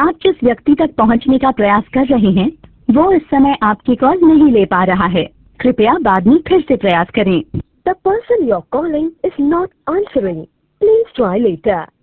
आप जिस व्यक्ति तक पहुंचने का प्रयास कर रहे हैं वो इस समय आपकी कॉल नहीं ले पा रहा है। कृपया बाद में फिर से प्रयास करें। The person you're calling is not answering. Please try later.